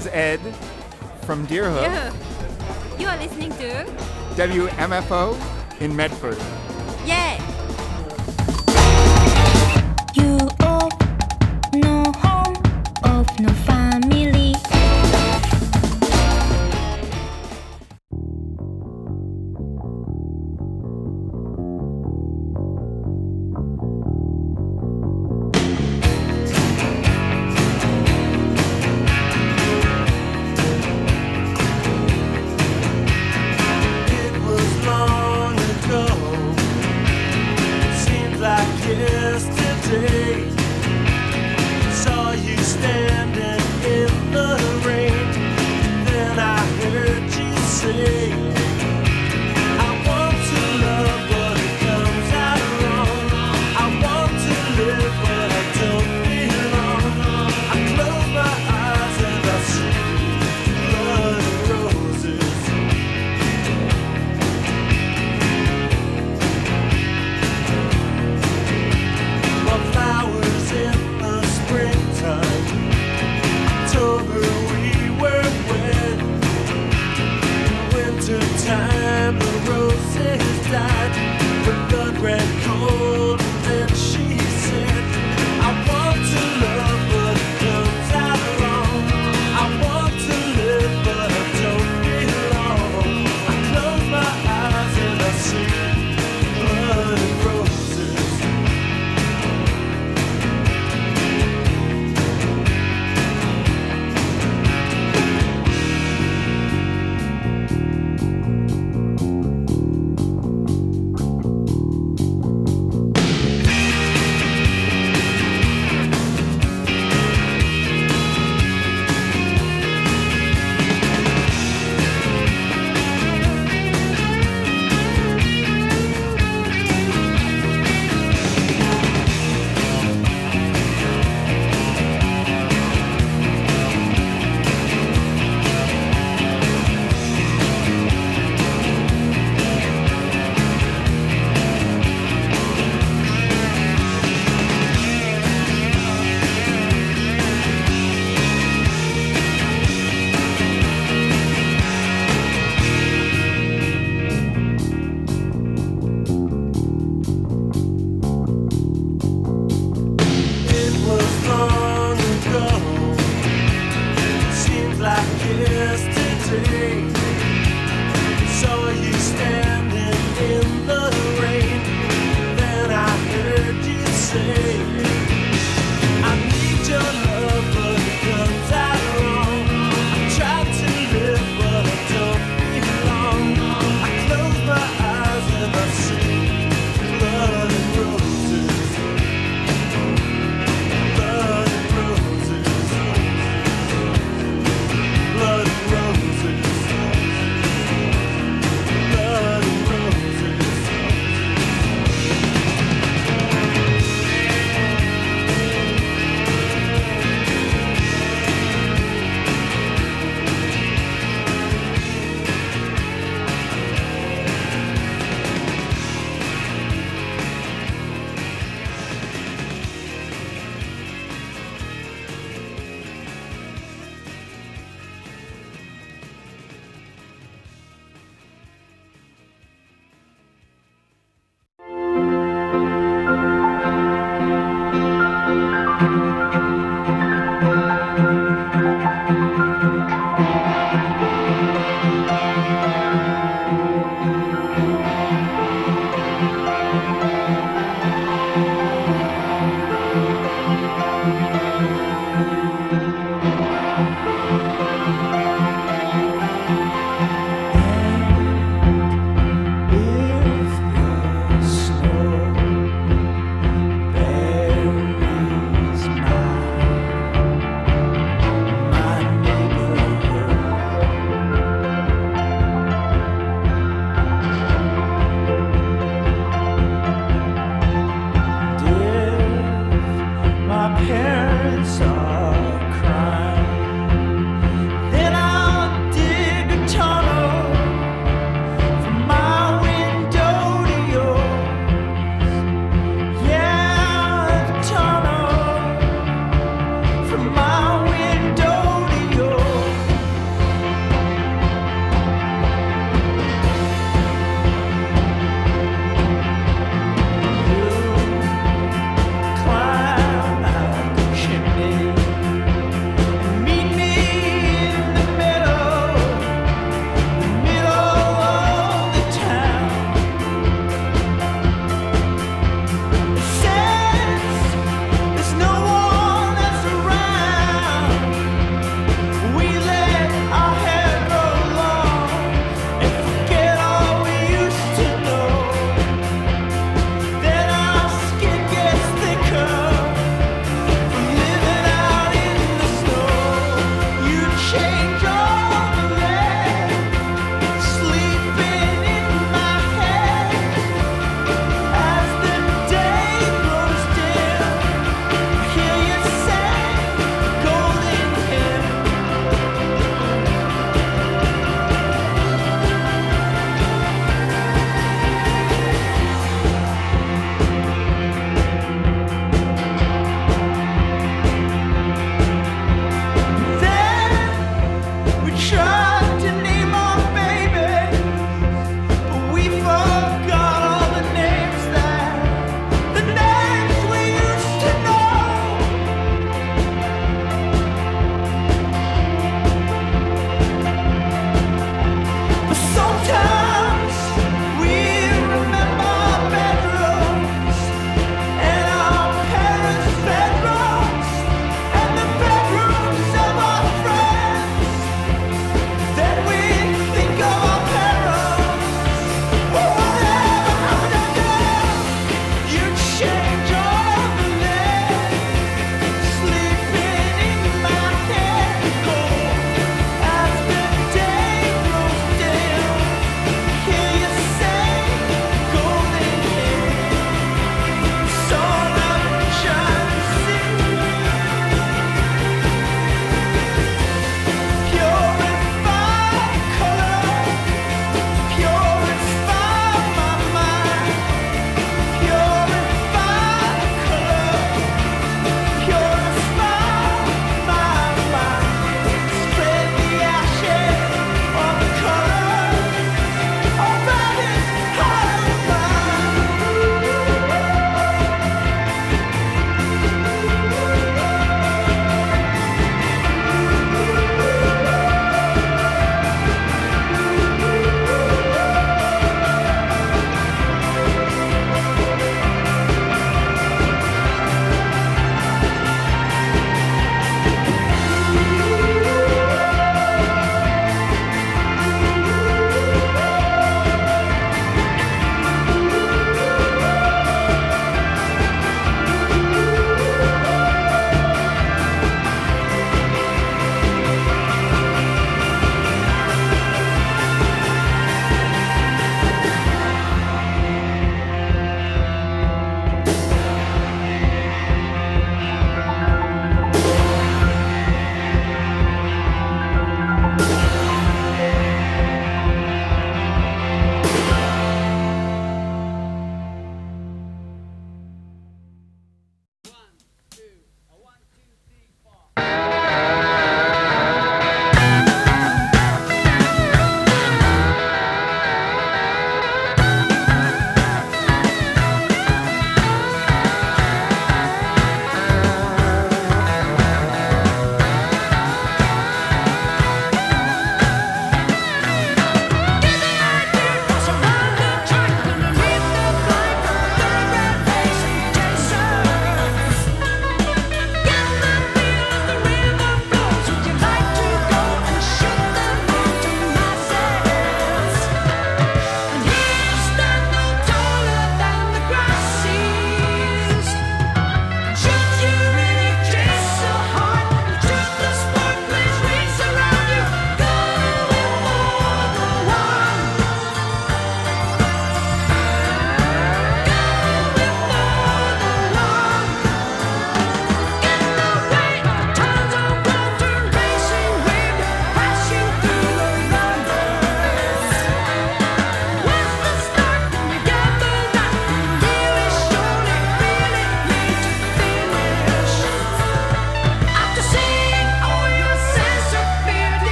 is Ed from Deerhook. Yeah. You are listening to WMFO in Medford. Yeah. You of no home, of no family. It was long ago, seems like yesterday. Saw you standing in the rain, then I heard you say, I want to love but it comes out wrong. I want to live but I don't belong. I close my eyes and I see blood and roses. But flowers in the springtime. October we were wed. Wintertime the roses died. The blood ran cold and then she said, I want to love but it comes out wrong. I want to live but I don't belong. I close my eyes and I see blood and roses. It was long ago, seems like yesterday. Saw you standing in the rain, then I heard you say, I need your love but it comes out wrong. I try to live but I don't belong. I close my eyes and I see blood and roses. Blood and roses, blood and roses, blood and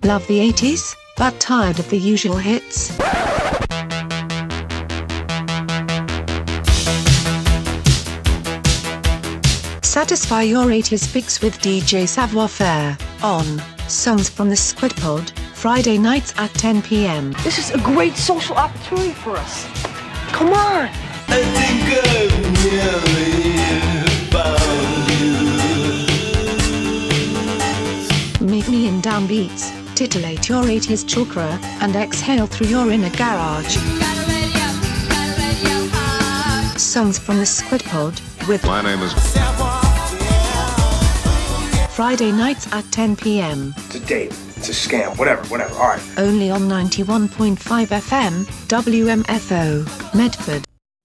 Love the 80s, but tired of the usual hits? Satisfy your 80s fix with DJ Savoir Faire on Songs from the Squid Pod, Friday nights at 10 p.m. This is a great social opportunity for us. Come on! I think I've nearly found you. Meet me in downbeats, titillate your 80s chakra, and exhale through your inner garage. Songs from the Squid Pod, with My name is Friday nights at 10 p.m. It's a date. It's a scam. Whatever. All right. Only on 91.5 FM, WMFO, Medford.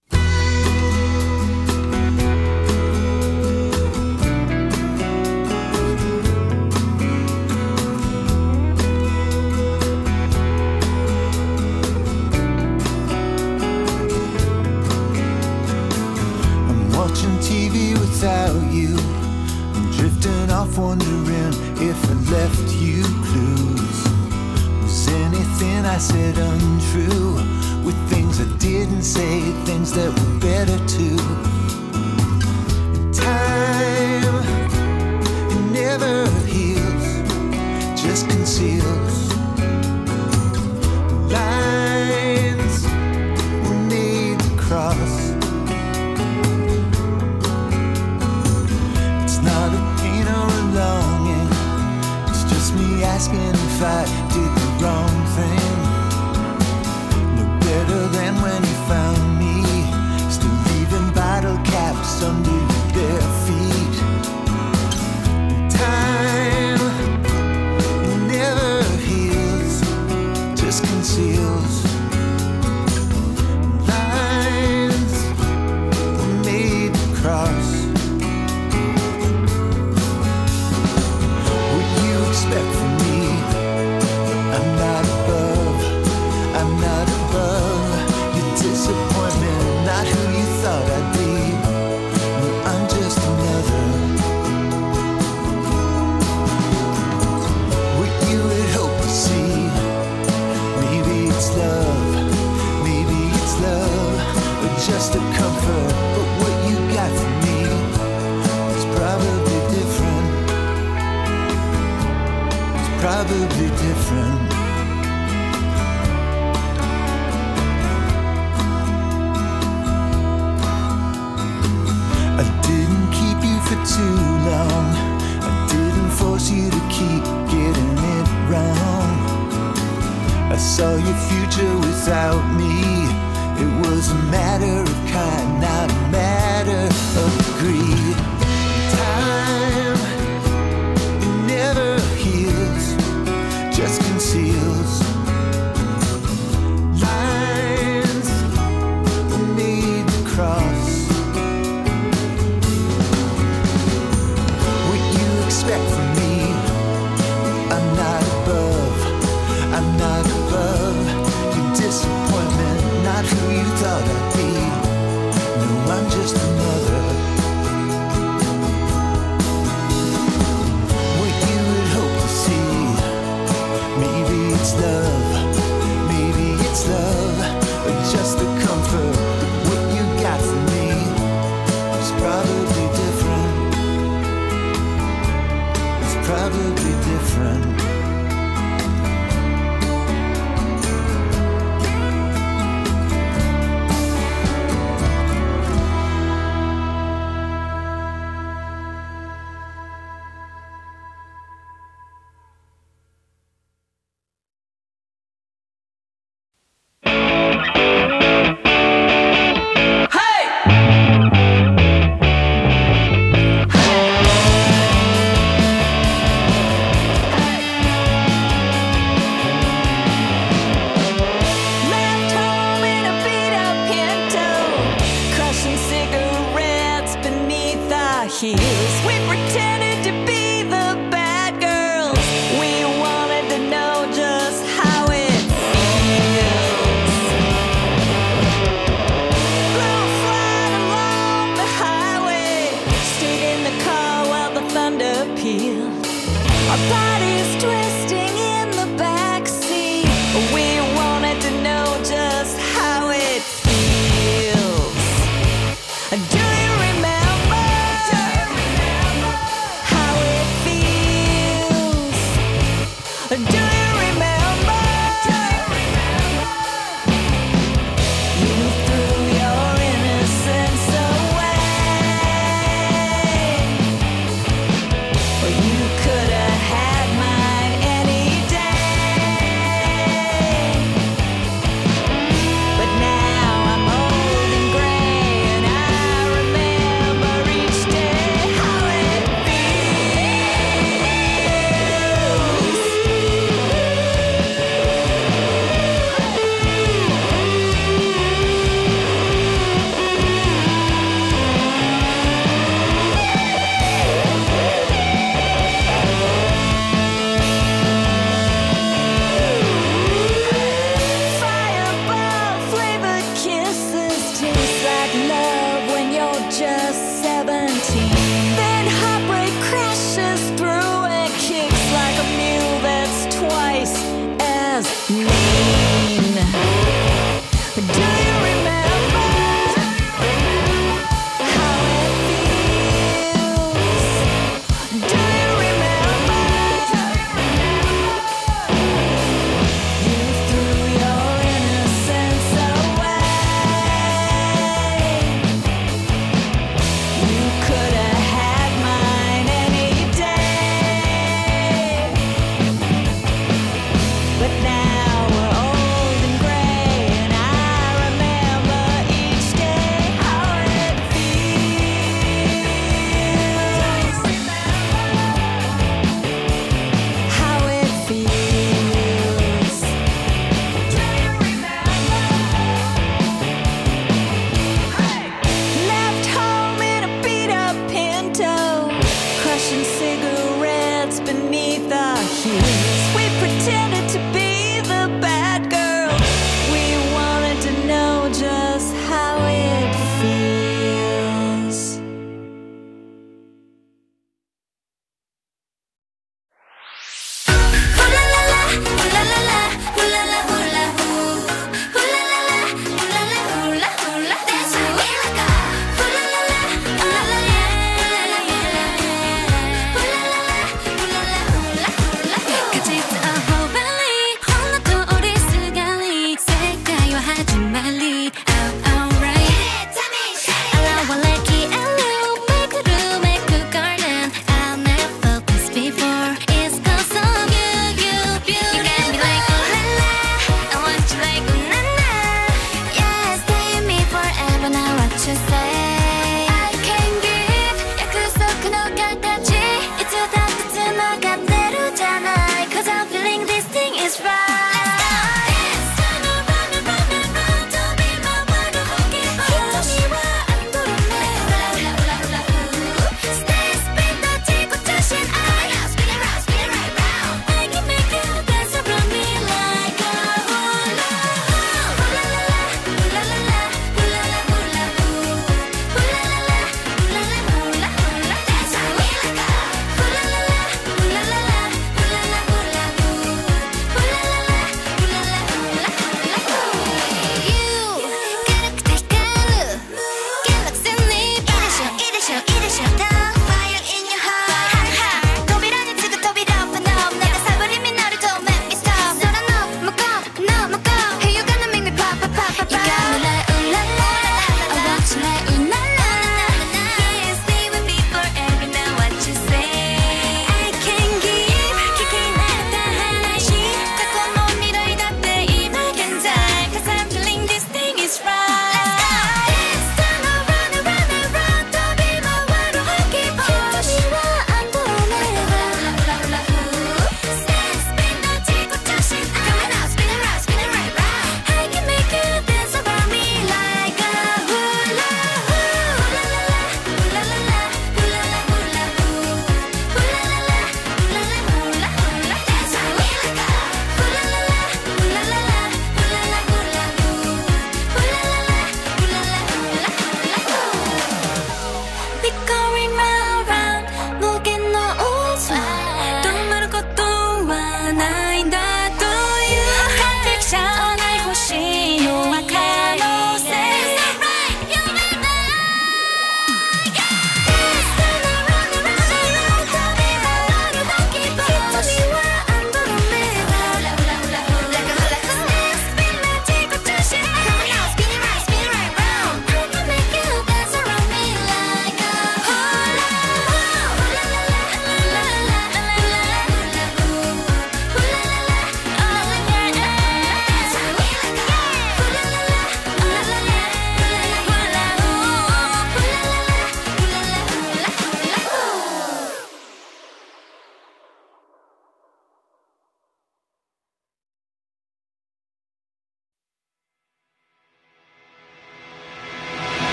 I'm watching TV without you. I'm drifting off wondering if I left you clues. Was anything I said untrue? With things I didn't say, things that were better too. In time, it never heals, just conceals. Lines were made to cross. It's not a pain or a longing, it's just me asking if I did the wrong thing. No better than when you found me, still leaving bottle caps under your bare feet. Time, it never heals, just conceals. Lines were made to cross. What you expect from me? I'm not above your disappointment. Not who you thought I'd be. No, I'm just another. What you had hoped to see. Maybe it's love, or just a comfort. But what you got from me is probably different. It's probably different. I didn't keep you for too long. I didn't force you to keep getting it wrong. I saw your future without me. It was a matter of kind, not a matter of greed. Time, it never heals, just conceals. Lines were made to cross. What you expect from me? I'm not above your disappointment. Not who you thought I'd be. No, I'm just another.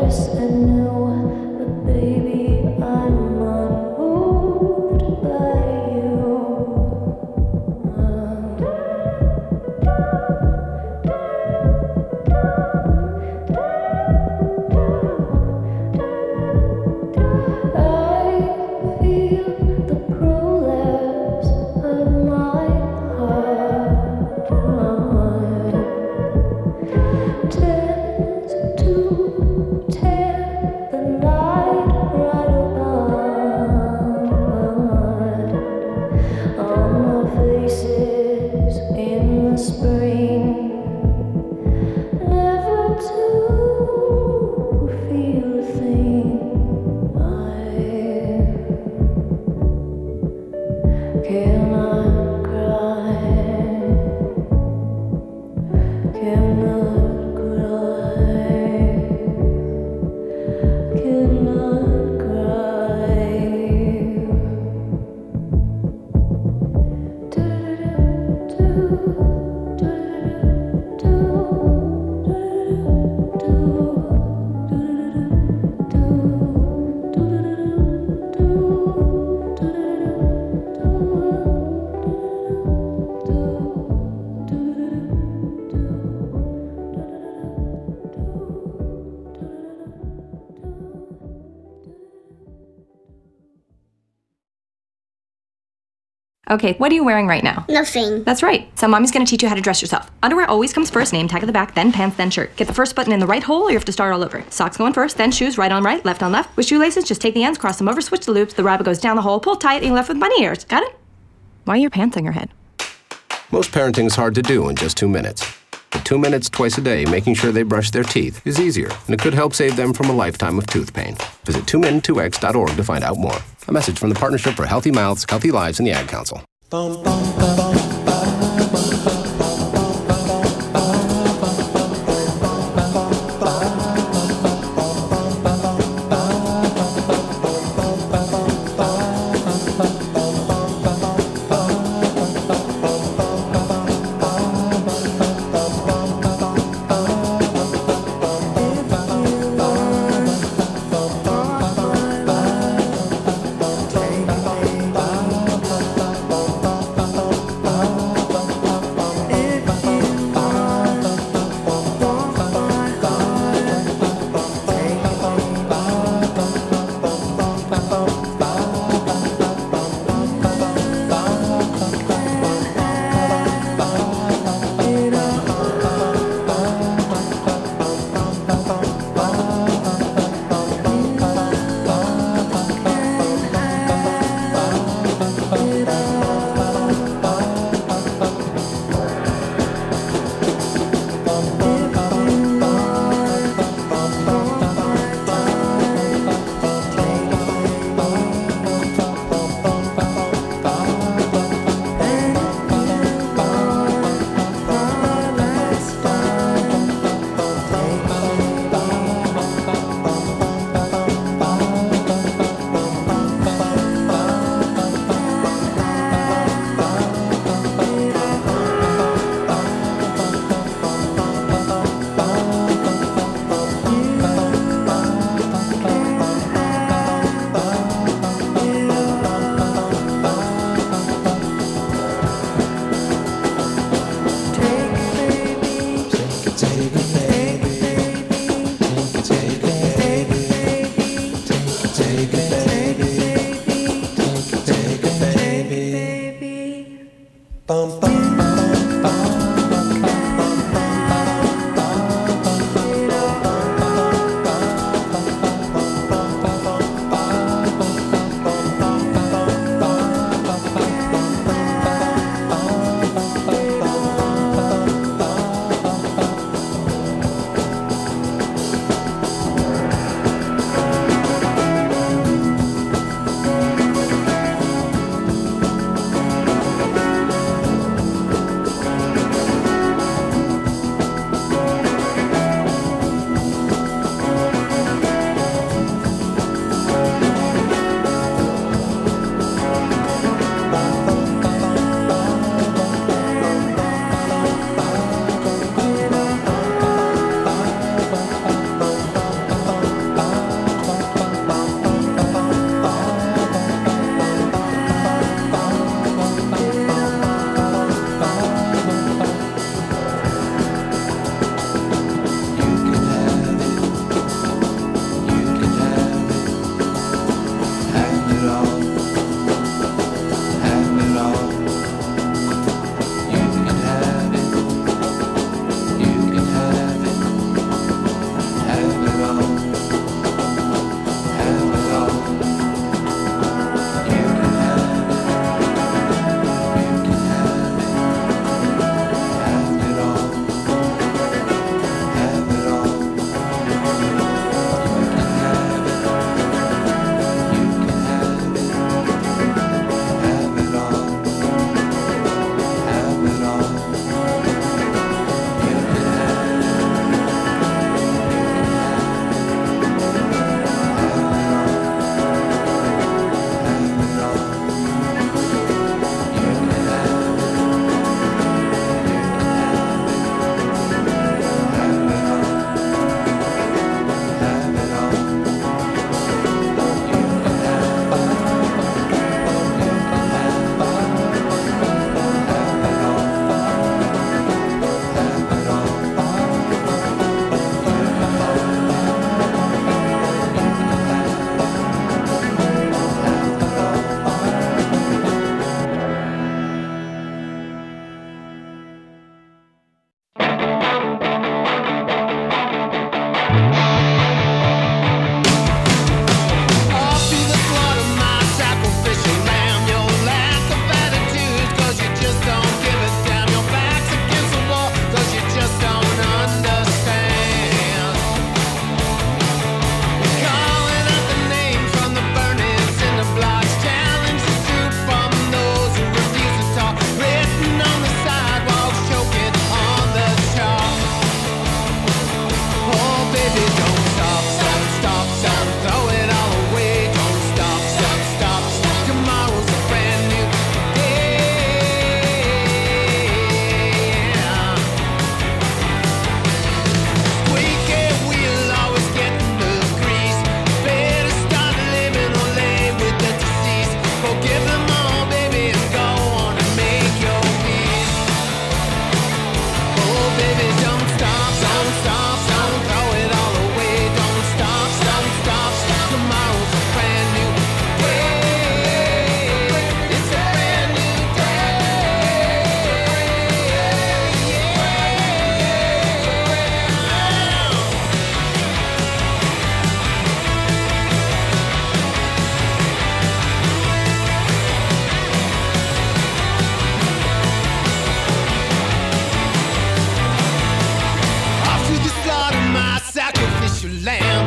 worse and new, but baby, I'm unmoved by you. I feel the prolapse of my heart tends to tear the night right apart. On our faces in the spring, never to feel a thing. I cannot cry, cannot cry, cannot cry. Okay, what are you wearing right now? Nothing. That's right. So mommy's gonna teach you how to dress yourself. Underwear always comes first, name tag at the back, then pants, then shirt. Get the first button in the right hole or you have to start all over. Socks going first, then shoes, right on right, left on left. With shoelaces, just take the ends, cross them over, switch the loops, the rabbit goes down the hole, pull tight, and you're left with bunny ears. Got it? Why are your pants on your head? Most parenting's hard to do in just 2 minutes. But 2 minutes twice a day making sure they brush their teeth is easier, and it could help save them from a lifetime of tooth pain. Visit 2min2x.org to find out more. A message from the Partnership for Healthy Mouths, Healthy Lives, and the Ad Council.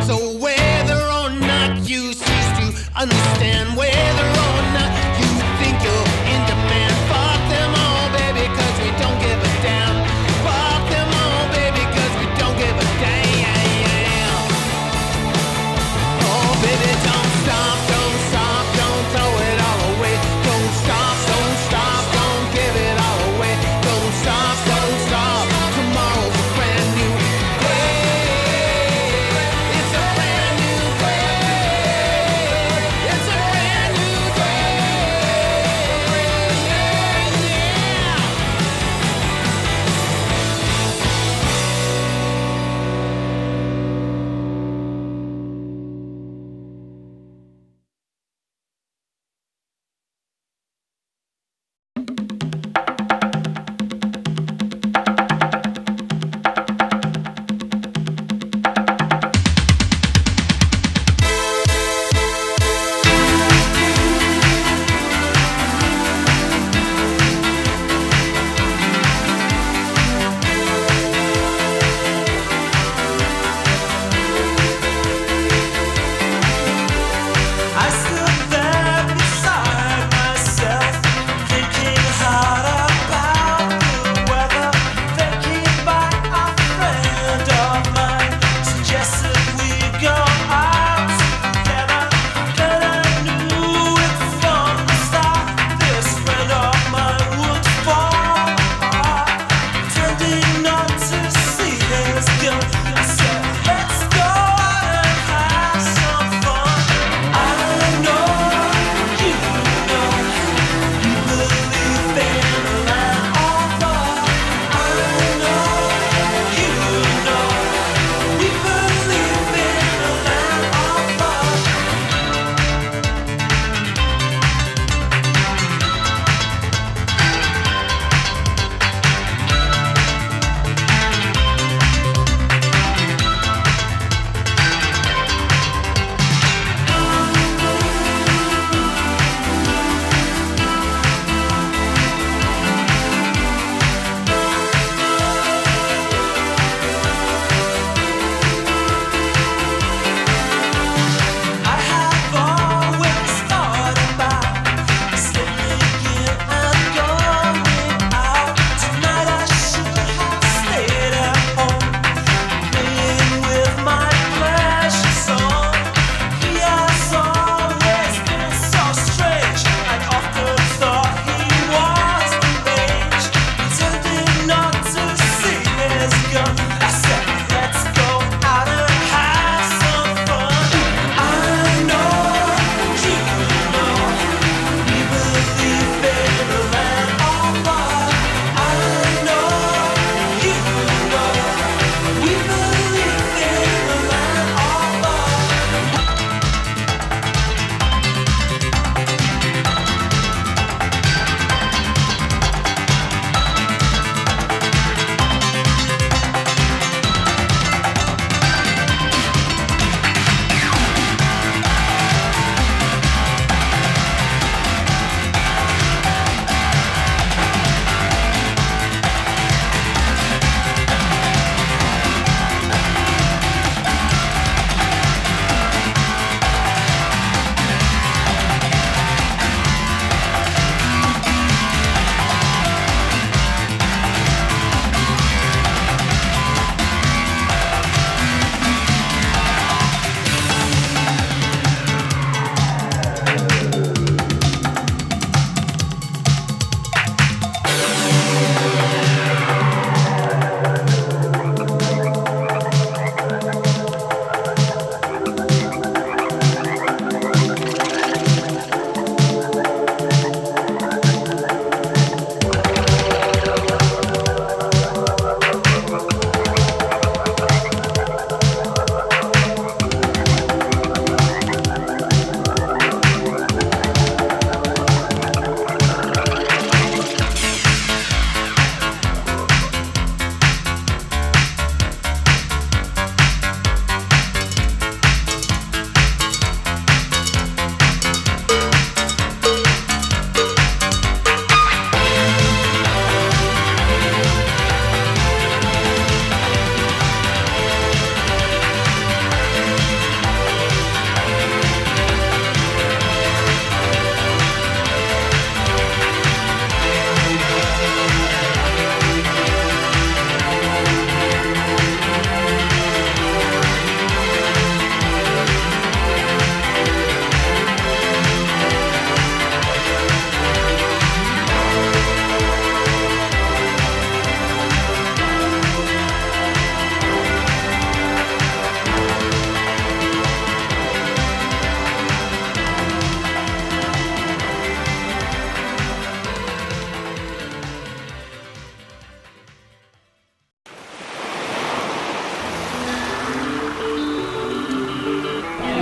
So whether or not you cease to understand, whether or not you think you're in demand, fuck them all, baby, cause we don't give a damn. Fuck them all, baby, cause we don't give a damn. Oh, baby, don't stop, don't throw it all away. Don't stop, don't give it all away. Don't stop, tomorrow's a brand new day. It's a brand new day. It's a brand new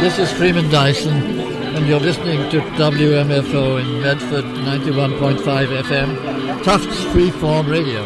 This is Freeman Dyson, and you're listening to WMFO in Medford, 91.5 FM, Tufts Freeform Radio.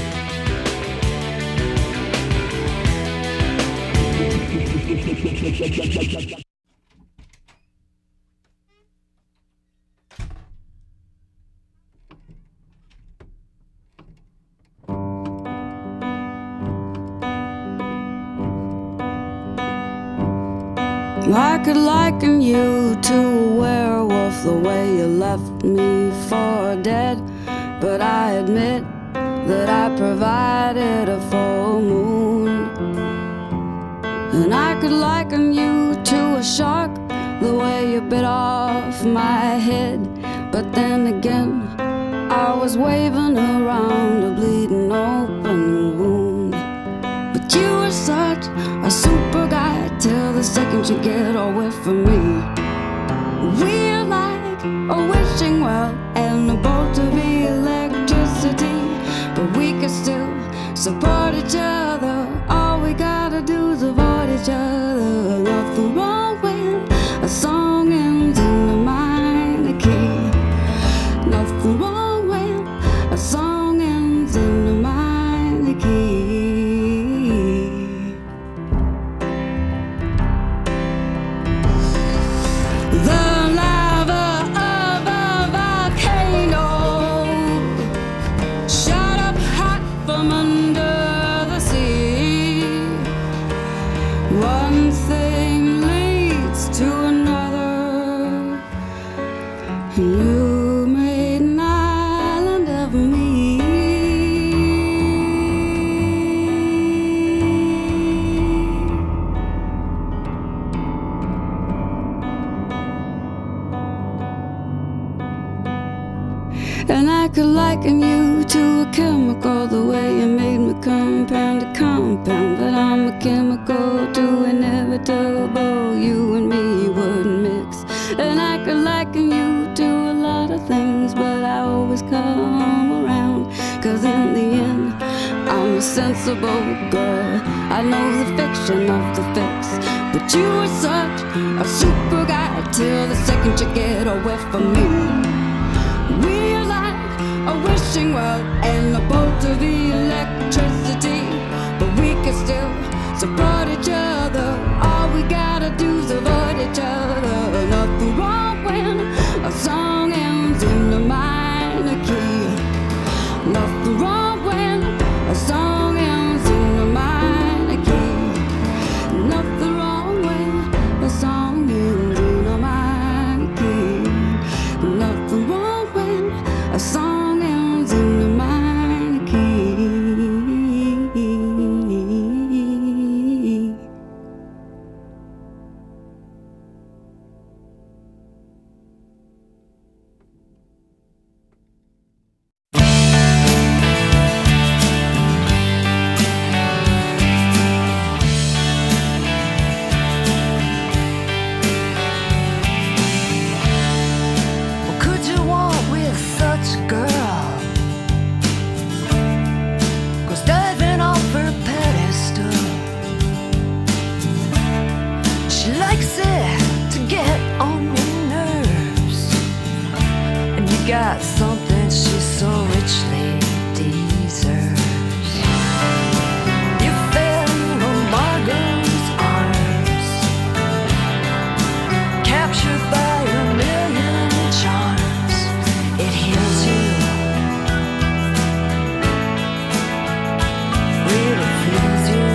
I could liken you to a werewolf, the way you left me for dead. But I admit that I provided a full moon. And I could liken you to a shark, the way you bit off my head. But then again, I was waving around a bleeding open wound. But you were such a super guy till the second you get away from me. We're like a wishing well and a bolt of electricity, but we can still support each other. All we gotta do is avoid each other. Nothing wrong with a song ends in a minor key. Nothing wrong with a song ends in a minor key. And I could liken you to a chemical, the way you made me compound to compound. But I'm a chemical too inevitable, you and me wouldn't mix. And I could liken you to a lot of things, but I always come around. Cause in the end, I'm a sensible girl. I know the fiction of the fix. But you were such a super guy till the second you get away from me. We're like a wishing well and a bolt of electricity, but we can still support each other. All we gotta do is avoid each other. Nothing wrong when a song ends in a minor key. Nothing wrong when a song ends in a minor key. Nothing wrong when a song ends in a minor key. Nothing wrong when a song ends in a minor key. What could you want with such a girl? 'Cause diving off her pedestal, she likes it to get on your nerves. And you got something she so richly deserves. You fell in Margot's arms, captured by a million charms. It heals you, really feels you.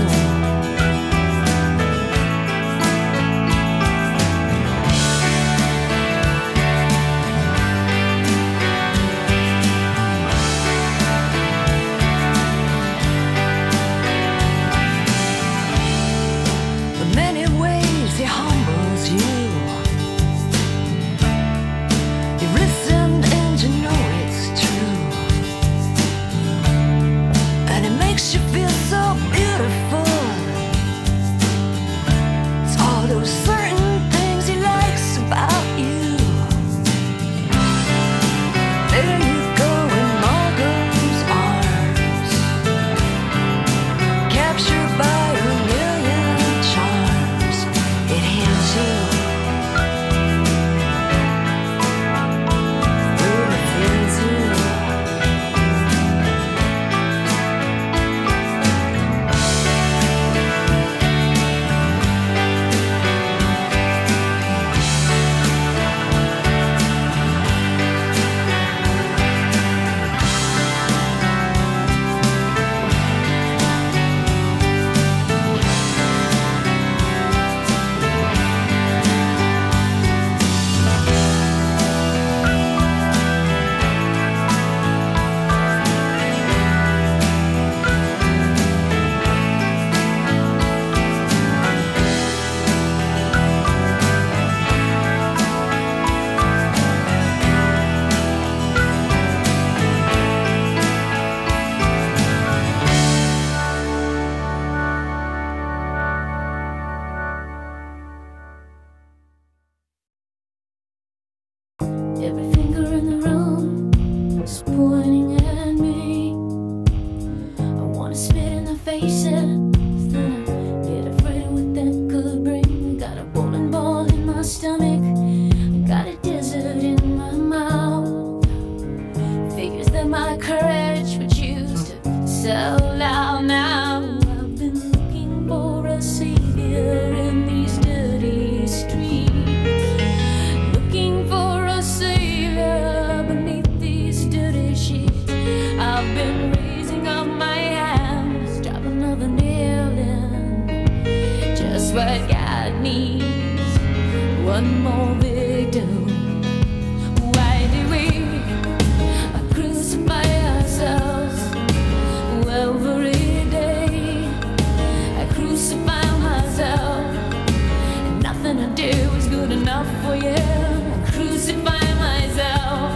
one more victim. Why do we crucify ourselves every day? I crucify myself, and nothing I do is good enough for you. I crucify myself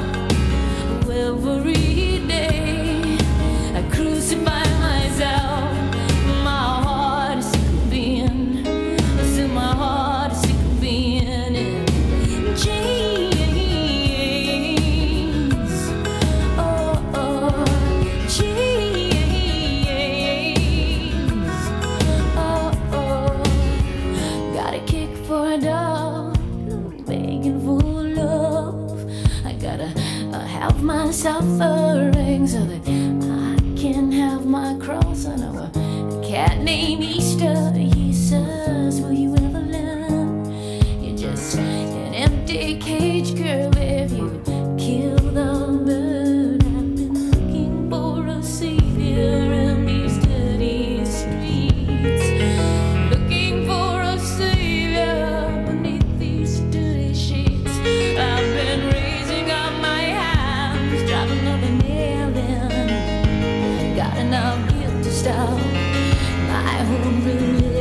every day. I crucify myself. My heart is sick of being, still my heart is sick of being in chains. Oh, oh, chains. Oh, oh, got a kick for a dog, begging for love. I gotta have my suffering so that I can have my cross. I know a cat named Easter. He says, will you ever learn? You're just an empty cage, girl, if you kill the bird. I've been looking for a savior in these dirty streets, looking for a savior beneath these dirty sheets. I've been raising up my hands, drop another nail in. Got enough guilt to stop my own religion.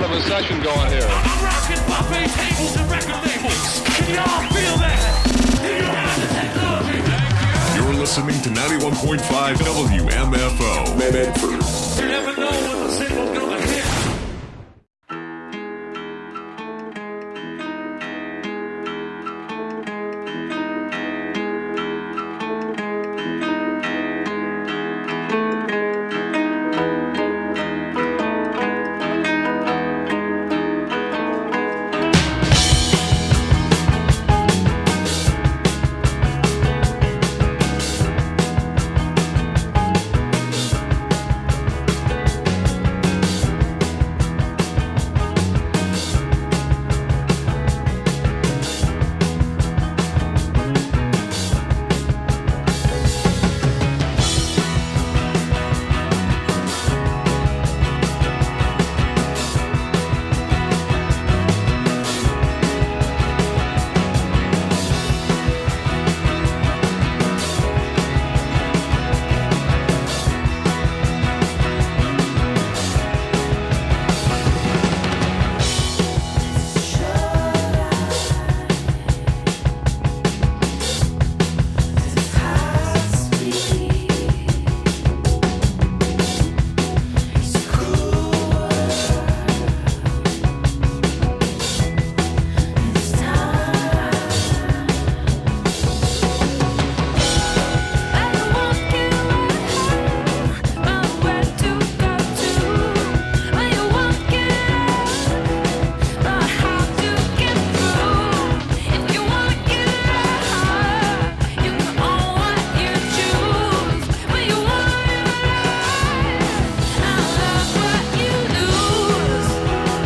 of a session going here. I'm rocking buffet tables and record labels. Can y'all feel that? Do you have the technology? You're listening to 91.5 WMFO. Medford. You never know when the single's gonna hit.